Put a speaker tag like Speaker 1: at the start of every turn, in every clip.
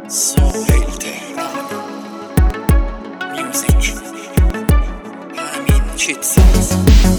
Speaker 1: سهیل تهران میوزیک همین چیتساز.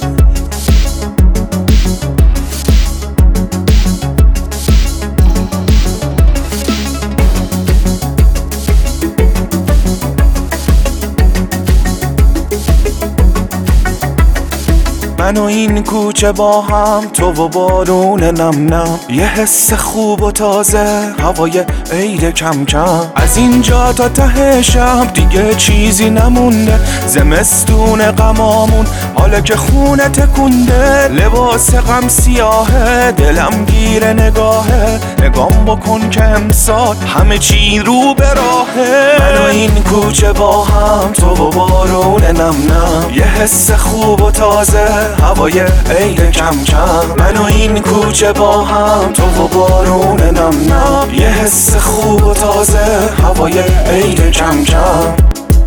Speaker 2: من و این کوچه با هم، تو و بارون نم نم، یه حس خوب و تازه، هوای عید کم کم. از اینجا تا ته شب دیگه چیزی نمونده، زمستون غمامون حالا که خونه تکونده. لباس غم سیاهه، دلم گیره نگاهه، نگام بکن که امسال همه چی رو به راهه. من و این کوچه با هم، تو و بارون نم نم، یه حس خوب و تازه، هوای عید کم کم. من و این کوچه با هم، تو و بارون نم نم، یه حس خوب و تازه، هوای عید کم کم.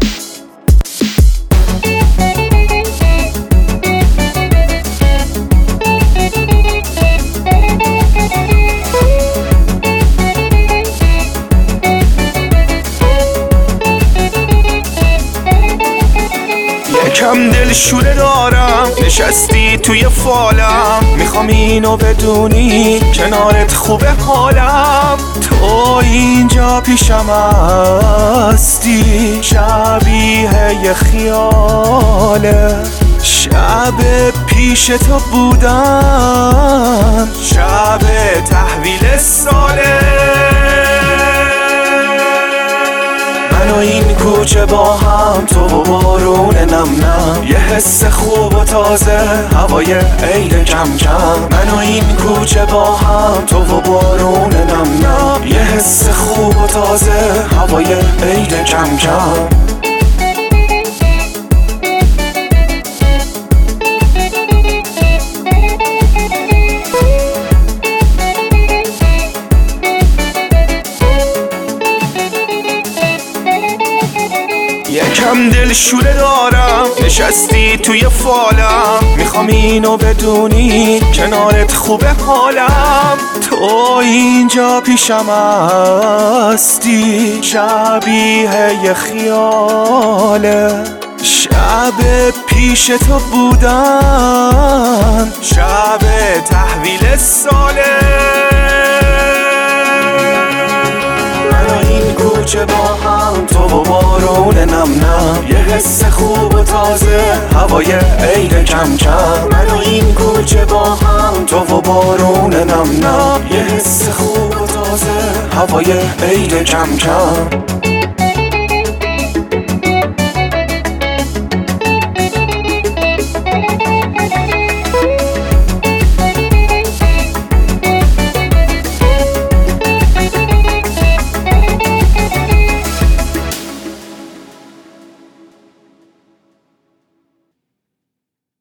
Speaker 2: یکم دلشوره دارم، نشستی توی فالم، میخوام اینو بدونی کنارت خوبه حالم. تو اینجا پیشم هستی، شبیه یه خیاله، شب پیش تو بودن، شب تحویل ساله. من و این کوچه با هم، تو و بارون نم نم، یه حس خوب و تازه، هوای عید کم کم. من و این کوچه با هم، تو و بارون نم نم، یه حس خوب و تازه، هوای عید کم کم. یکم دلشوره دارم، نشستی توی فالم، میخوام اینو بدونی کنارت خوبه حالم. تو اینجا پیشم هستی، شبیه یه خیاله، شب پیش تو بودن، شب تحویل ساله. کوچه با هم، تو و بارون نم نم، یه حس خوب و تازه، هوای عید کم کم. من و این کوچه با هم، تو و بارون نم نم، یه حس خوب و تازه، هوای عید کم کم.